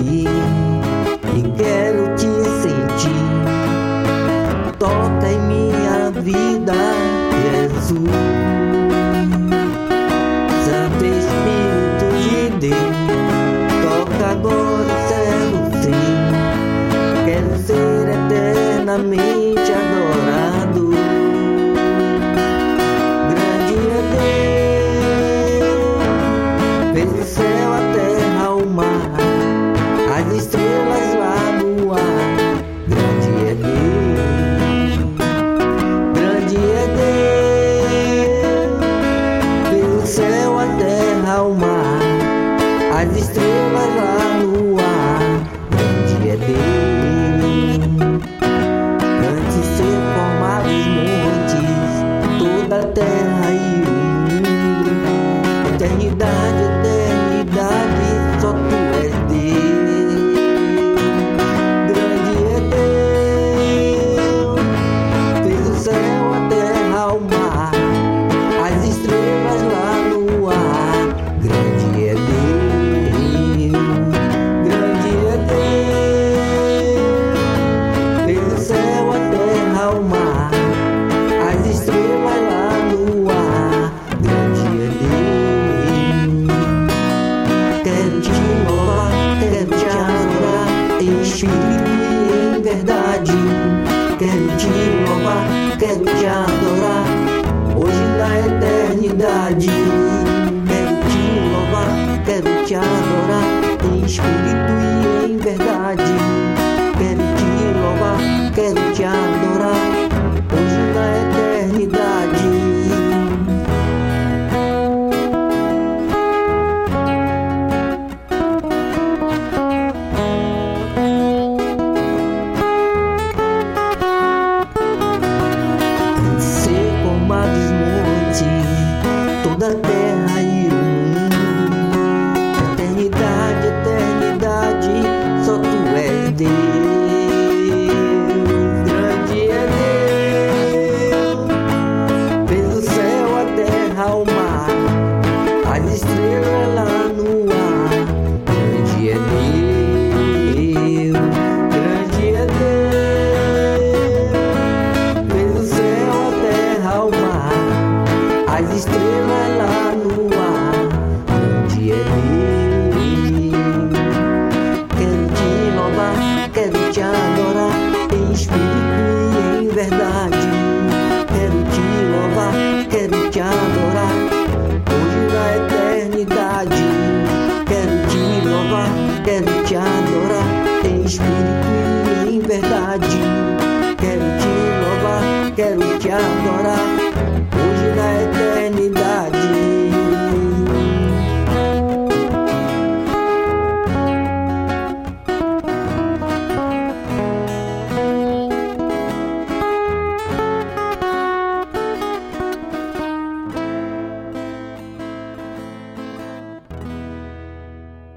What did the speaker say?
aqui e quero te sentir. Toca em minha vida, Jesus. Santo Espírito de Deus, toca agora e servo sim. Quero ser eternamente adorado. Grande é Deus, fez o céu, a terra, o mar, as estrelas lá no ar. Grande é Deus, grande é Deus, fez o céu, a terra, o mar, as estrelas lá no ar. Grande é Deus, antes de ser formados montes, toda a terra e o mundo, eternidade, eternidade, só tu és Deus. Grande é Deus, fez o céu, a terra, o mar, as estrelas lá no ar. Grande é Deus, grande é Deus, fez o céu, a terra, o mar, as estrelas lá no ar. Grande é Deus, quero te louvar, quero te adorar, em espírito e em verdade. Quero te louvar, quero te adorar, hoje na eternidade. Quero te louvar, quero te adorar, em espírito e em verdade. Quero te louvar, quero te adorar, hoje na eternidade. Ser formados montes, toda a terra e o mundo, eternidade, eternidade, só tu és Deus. Grande é Deus, fez o céu, a terra, o mar, as estrelas lá no ar. Grande é Deus, grande é Deus, fez o céu, a terra, o mar, as estrelas lá no ar. Grande é Deus, quero te louvar, quero te adorar, em espírito e em verdade. Quero te louvar, quero te adorar, hoje na eternidade. Quero te louvar, quero te adorar, em espírito e em verdade. Quero te louvar, quero te adorar, hoje na eternidade.